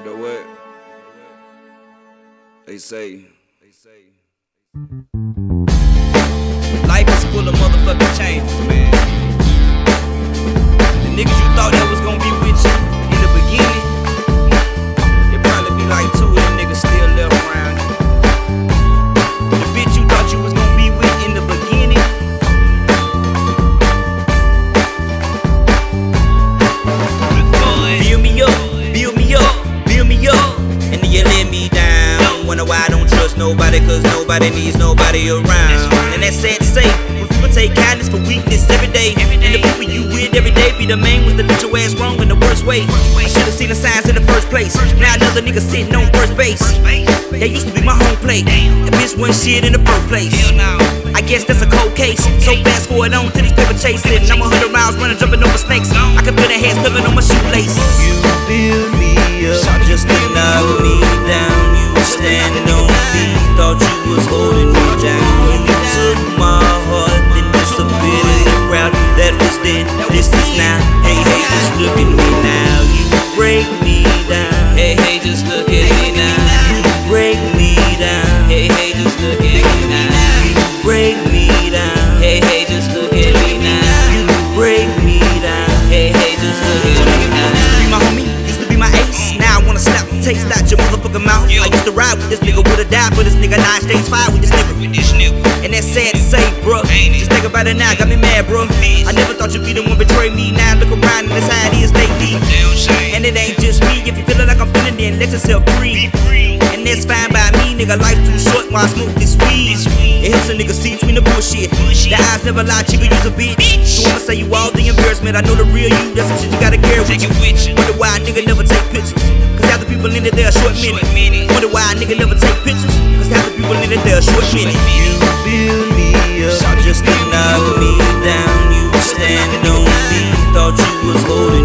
You know what? They say life is full of motherfucking changes, man. The niggas you thought that was gonna be with you in the beginning, it probably be like 2 of them niggas still left around you. The bitch you thought you was gonna be with in the beginning, build me up, build me up, build me up, and then you let me down. Wonder why I don't trust nobody, cause nobody needs nobody around. And that's sad to say, when people take kindness for weakness every day, and the people you with every day be the main ones that let your ass wrong in the worst way. I should've seen the signs in the first place. Now another nigga sitting on first base. That used to be my home plate. That bitch wasn't shit in the first place. I guess that's a cold case. So fast forward on to these paper chasing. I'm 100 miles running, jumping over snakes. I can feel the hair stuck on my shoelace. You build me up just to knock me down. You standing on me, thought you was holding me down. You took my heart, then disappeared in the crowd. That was then, this is now. Hey, hey, just look at me now. You break me down. Hey, hey, just look at me now. You break me down. Hey, hey, just look at me now. You break me down. Hey, hey, just look at me now. You break me down. Hey, hey, just look at me now. Used to be my homie, used to be my ace. Now I wanna slap the taste out your motherfucking mouth. I used to ride with this nigga, would've died for this nigga. 9 stage 5 with this nigga. And that's sad to say, bruh. Just think about it now, got me mad, bruh. I never thought you'd be the one betray me. Now look around and that's how it is lately. And it ain't just me. If you feelin' like I'm feelin', then let yourself free. And that's fine by me, nigga. Life too short while I smoke this weed. It helps a nigga see between the bullshit. The eyes never lie, chicken use a bitch. So I'ma say you all the embarrassment. I know the real you, that's the shit you gotta carry with you. Wonder why a nigga never take pictures, cause half the people in it, they're a short minute. Wonder why a nigga never take pictures, cause half the people in it, they're a short minute. You build me up just to knock me down. You standing on me, thought you was holding